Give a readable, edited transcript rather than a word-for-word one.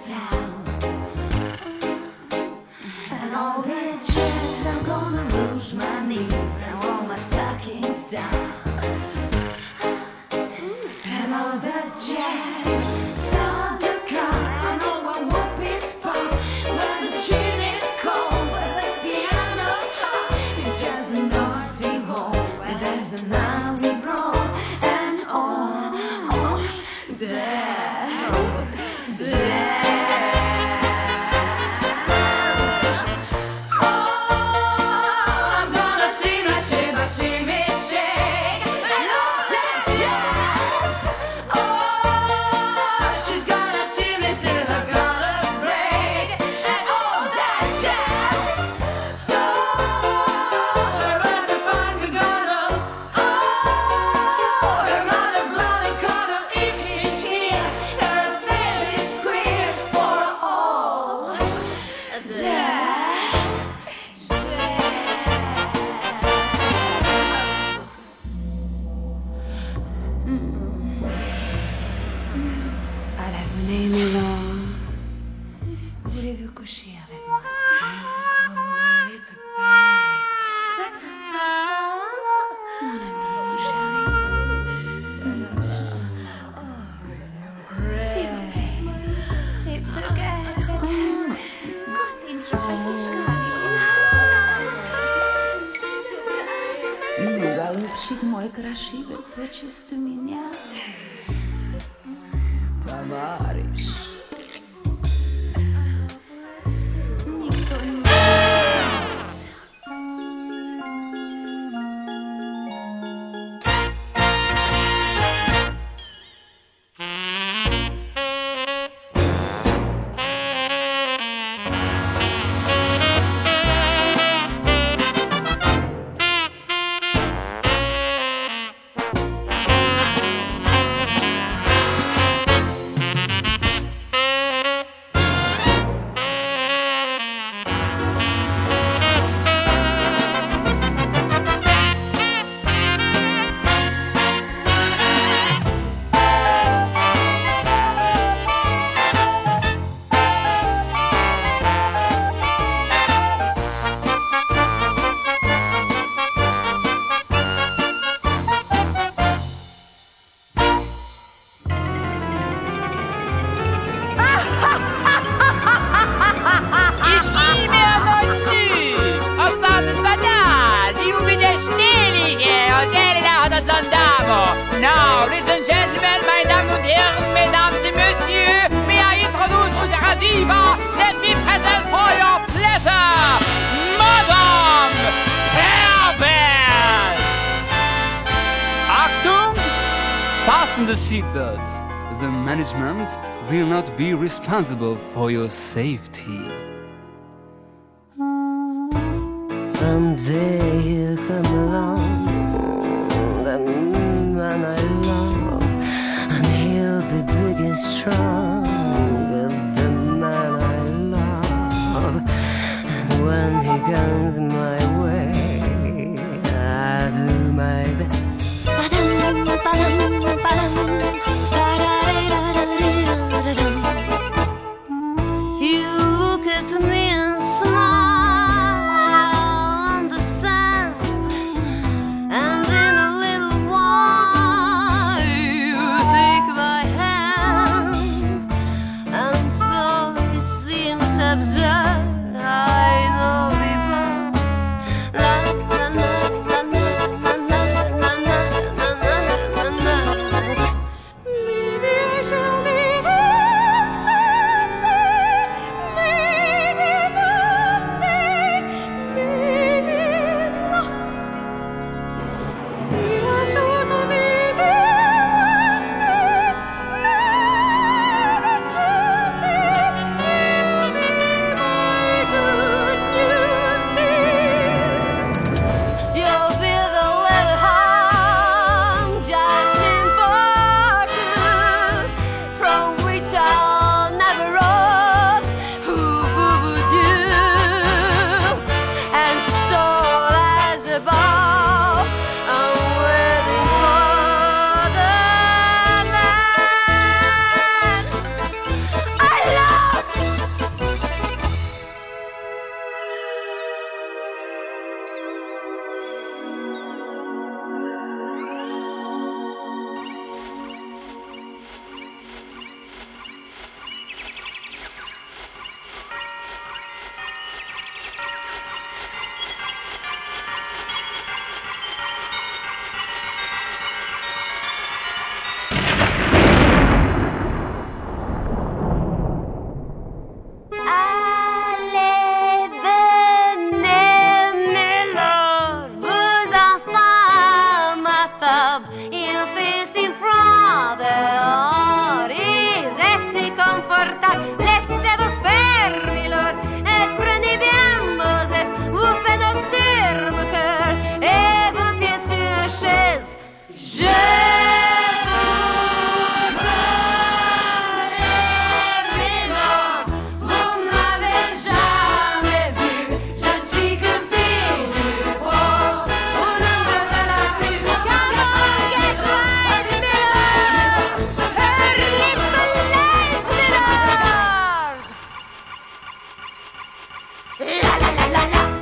town. And all that jazz, I'm gonna lose my knees and roll my stockings down. And all that jazz, start to come. I know I won't be spoiled when the tune is cold, when the piano's hot. It's just a noisy home where there's a nightly roll and all that jazz. Voulez-vous coucher avec moi ce soir? Comme vous m'avez te paix. Let's have some fun. Mon ami, mon chéri. S'il vous plaît. Sip so good. Gott in Ну, голубчик мой красивец, вы чувствуете меня? Товарищ. Now, ladies and gentlemen, meine Damen und Herren, Mesdames et Messieurs, may I introduce unsere Diva? Let me present for your pleasure, Madame Herbert! Achtung! Fasten the seatbelts. The management will not be responsible for your safety. Someday he'll come along, the man I love, and he'll be big and strong, the man I love. And when he comes my way, I do my best. You look at me and smile. La la la la la.